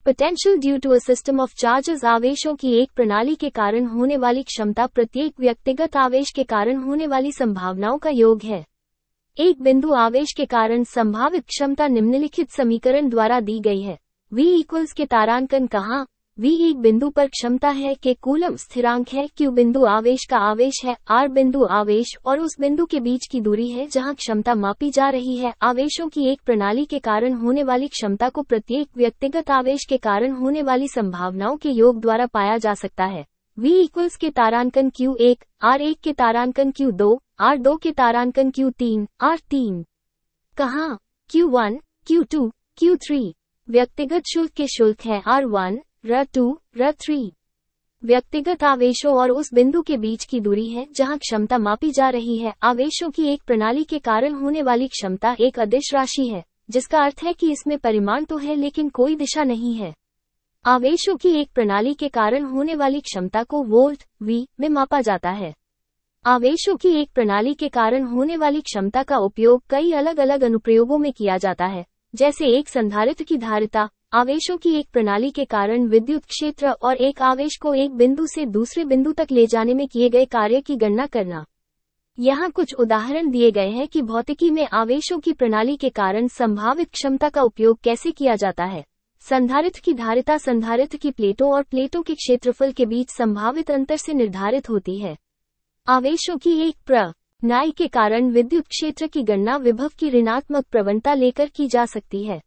Potential due to a system of charges आवेशों की एक प्रणाली के कारण होने वाली क्षमता प्रत्येक व्यक्तिगत आवेश के कारण होने वाली संभावनाओं का योग है। एक बिंदु आवेश के कारण संभावित क्षमता निम्नलिखित समीकरण द्वारा दी गई है। V इक्वल्स के तारांकन कहाँ? V एक बिंदु पर क्षमता है, K कूलम स्थिरांक है, Q बिंदु आवेश का आवेश है, R बिंदु आवेश और उस बिंदु के बीच की दूरी है जहां क्षमता मापी जा रही है। आवेशों की एक प्रणाली के कारण होने वाली क्षमता को प्रत्येक व्यक्तिगत आवेश के कारण होने वाली संभावनाओं के योग द्वारा पाया जा सकता है। V इक्वल्स के तारांकन Q1, R1 के तारांकन Q2, R2 के तारांकन Q3, R3 कहाँ? Q1, Q2, Q3 व्यक्तिगत शुल्क के शुल्क है R1, R2, R3 व्यक्तिगत आवेशों और उस बिंदु के बीच की दूरी है जहां क्षमता मापी जा रही है। आवेशों की एक प्रणाली के कारण होने वाली क्षमता एक अदिश राशि है, जिसका अर्थ है कि इसमें परिमाण तो है लेकिन कोई दिशा नहीं है। आवेशों की एक प्रणाली के कारण होने वाली क्षमता को वोल्ट V में मापा जाता है। आवेशों की एक प्रणाली के कारण होने वाली क्षमता का उपयोग कई अलग अलग अनुप्रयोगों में किया जाता है, जैसे एक संधारित्र की धारिता, आवेशों की एक प्रणाली के कारण विद्युत क्षेत्र और एक आवेश को एक बिंदु से दूसरे बिंदु तक ले जाने में किए गए कार्य की गणना करना। यहाँ कुछ उदाहरण दिए गए हैं कि भौतिकी में आवेशों की प्रणाली के कारण संभावित क्षमता का उपयोग कैसे किया जाता है। संधारित्र की धारिता संधारित्र की प्लेटों और प्लेटों के क्षेत्रफल के बीच संभावित अंतर से निर्धारित होती है। आवेशों की एक प्रणाली के कारण विद्युत क्षेत्र की गणना विभव की ऋणात्मक प्रवणता लेकर की जा सकती है।